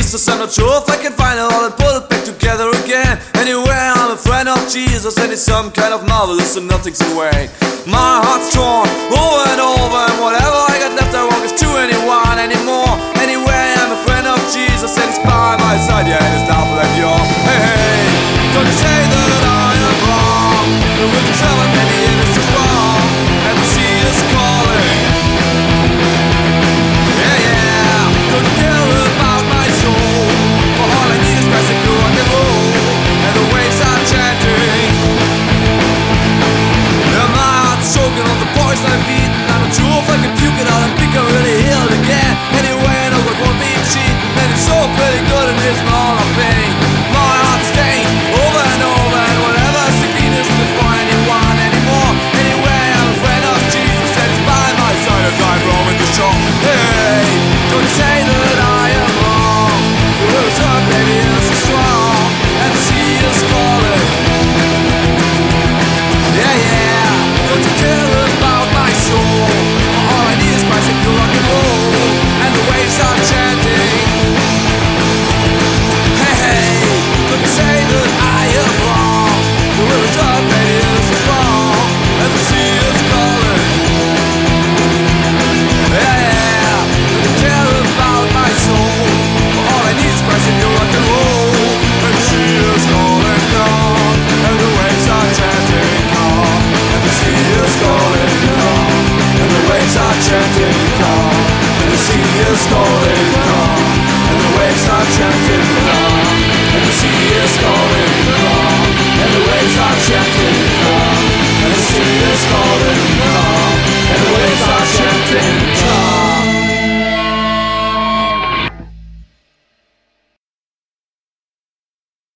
Jesus, I'm not sure if I can find it all and put it back together again. Anyway, I'm a friend of Jesus, and he's some kind of marvelous and nothing's in way. My heart's torn over and over, and whatever I got left I won't give to anyone anymore. Anyway, I'm a friend of Jesus, and he's by my side, yeah, and it's now for that you're. Hey, hey, don't you say